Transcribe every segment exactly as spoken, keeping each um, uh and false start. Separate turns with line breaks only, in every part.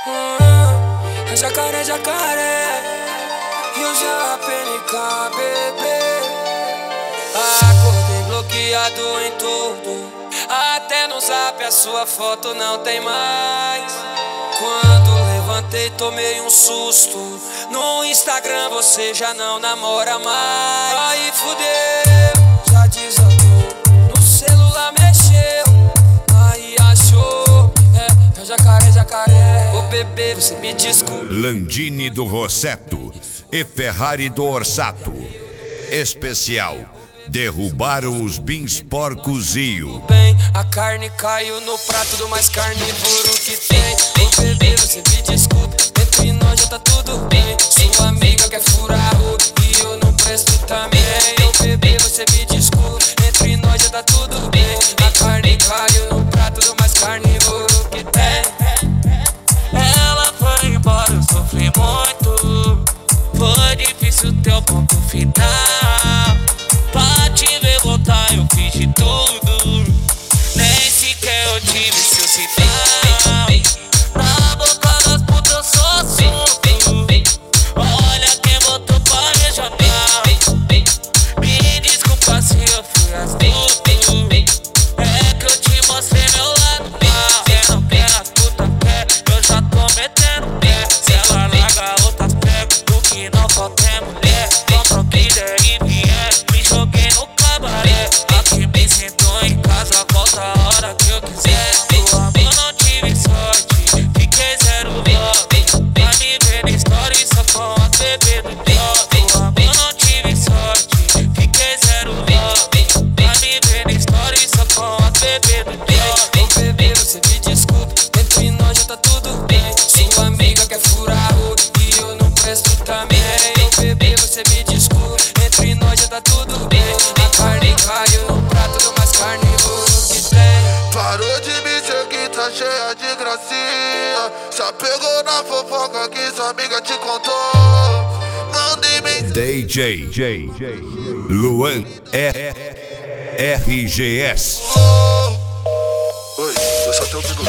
Hum, jacaré, jacaré, e eu já P N K, bebê. Acordei bloqueado em tudo, até no zap a sua foto não tem mais. Quando levantei tomei um susto, no Instagram você já não namora mais. Aí fudeu, já desandou, no celular mexeu, aí achou, é, é jacaré, jacaré. Ô bebê, você me desculpa.
Landini do Rosseto e Ferrari do Orsato. Especial: derrubaram os bins porcos Rio.
Bem, a carne caiu no prato do mais carnívoro que tem. Ô bebê, você me desculpa, entre nós já tá tudo bem. Sua amiga quer furar o e eu não presto também. Ô bebê, você me desculpa, entre nós já tá tudo bem. A carne caiu no prato do mais carnívoro que tem.
Ela foi embora, eu sofri muito. Foi difícil teu ponto final. Pra te ver voltar eu fiz de tudo, nem sequer eu tive seu sinal. Na boca das putas eu sou assunto. Olha quem botou pra regional. Me desculpa se eu fui astuto, é que eu te mostrei meu lado mal. Cê não quer as putas pé, eu já tô metendo pé. Se ela larga outras pega, o que não falta é mulher. Compra o que der e vier, me joguei no cabaré. Aqui me sentou em casa, volta a hora que eu quiser. Do amor não tive sorte, fiquei zero love. Vai me ver na story só com as bebê do top. Do amor não tive sorte, fiquei zero love. Vai me ver na story só com as bebê do top.
Ô bebê, você me desculpa, entre nós já tá tudo bem. Sua amiga quer furar o e eu não presto também. Ô bebê, você me desculpa, entre nós já tá tudo bem. A carne caiu no prato do mais carnívoro que tem.
Parou de me seguir, tá cheia de gracinha. Se apegou na fofoca que sua amiga te contou. Mandei mensagem.
D J Luan R G S.
Oi, eu só tenho um minuto.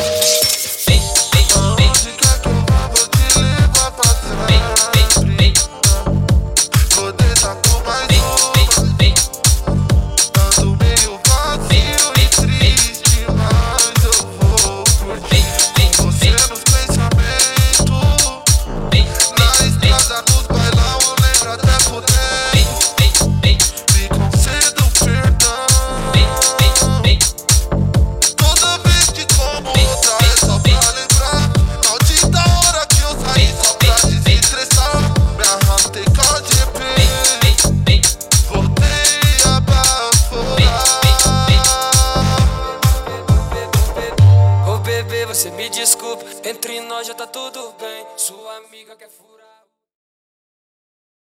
Você me desculpa, entre nós já tá tudo bem. Sua amiga quer furar.